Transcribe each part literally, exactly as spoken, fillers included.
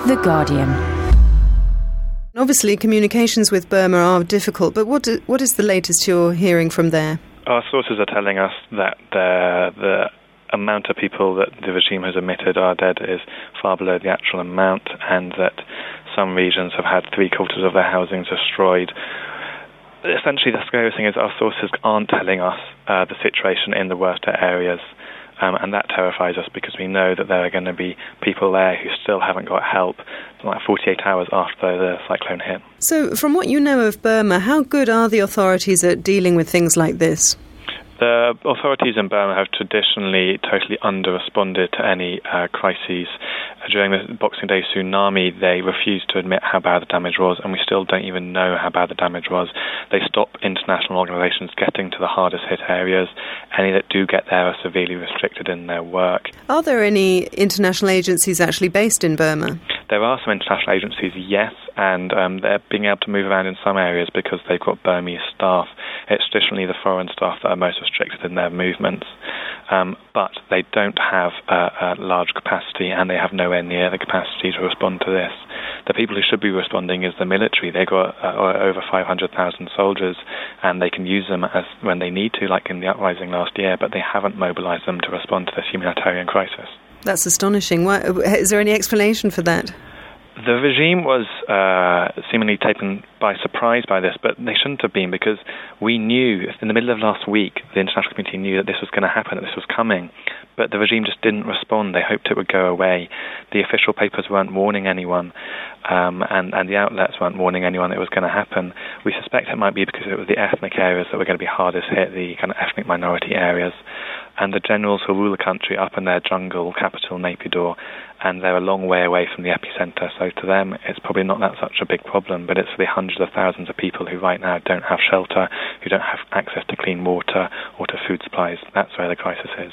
The Guardian. Obviously, communications with Burma are difficult, but what what is the latest you're hearing from there? Our sources are telling us that the, the amount of people that the regime has admitted are dead is far below the actual amount, and that some regions have had three quarters of their housing destroyed. Essentially, the scary thing is our sources aren't telling us uh, the situation in the worst areas. Um, and that terrifies us because we know that there are going to be people there who still haven't got help like forty-eight hours after the cyclone hit. So from what you know of Burma, how good are the authorities at dealing with things like this? The authorities in Burma have traditionally totally under-responded to any uh, crises. During the Boxing Day tsunami, they refused to admit how bad the damage was, and we still don't even know how bad the damage was. They stop international organisations getting to the hardest-hit areas. Any that do get there are severely restricted in their work. Are there any international agencies actually based in Burma? There are some international agencies, yes, and um, they're being able to move around in some areas because they've got Burmese staff. It's traditionally the foreign staff that are most restricted in their movements, um, but they don't have a, a large capacity, and they have nowhere near the capacity to respond to this. The people who should be responding is the military. They've got uh, over five hundred thousand soldiers, and they can use them as when they need to, like in the uprising last year, but they haven't mobilised them to respond to this humanitarian crisis. That's astonishing. Why, is there any explanation for that? The regime was uh, seemingly taken by surprise by this, but they shouldn't have been, because we knew, in the middle of last week, the international community knew that this was going to happen, that this was coming, but the regime just didn't respond. They hoped it would go away. The official papers weren't warning anyone, um, and, and the outlets weren't warning anyone it was going to happen. We suspect it might be because it was the ethnic areas that were going to be hardest hit, the kind of ethnic minority areas, and the generals who rule the country up in their jungle capital, Naypyidaw, and they're a long way away from the epicenter, so to them it's probably not that such a big problem, but it's for the hundreds of thousands of people who right now don't have shelter, who don't have access to clean water or to food supplies. That's where the crisis is.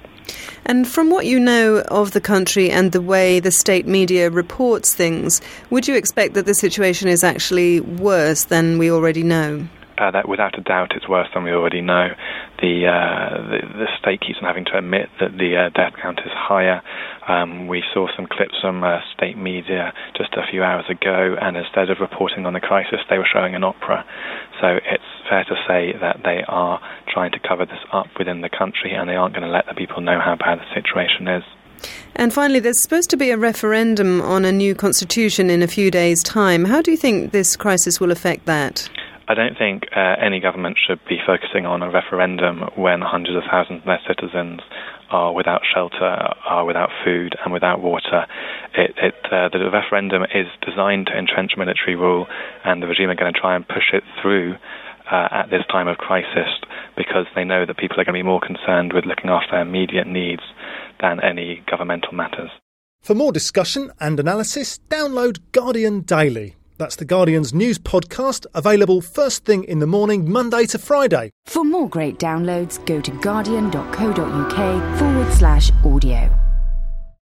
And from what you know of the country and the way the state media reports things, would you expect that the situation is actually worse than we already know? Uh, that without a doubt it's worse than we already know. The, uh, the, the state keeps on having to admit that the uh, death count is higher. Um, we saw some clips from uh, state media just a few hours ago, and instead of reporting on the crisis, they were showing an opera. So it's fair to say that they are trying to cover this up within the country, and they aren't going to let the people know how bad the situation is. And finally, there's supposed to be a referendum on a new constitution in a few days' time. How do you think this crisis will affect that? I don't think uh, any government should be focusing on a referendum when hundreds of thousands of their citizens are without shelter, are without food and without water. It, it, uh, the referendum is designed to entrench military rule, and the regime are going to try and push it through uh, at this time of crisis because they know that people are going to be more concerned with looking after their immediate needs than any governmental matters. For more discussion and analysis, download Guardian Daily. That's The Guardian's news podcast, available first thing in the morning, Monday to Friday. For more great downloads, go to guardian.co.uk forward slash audio.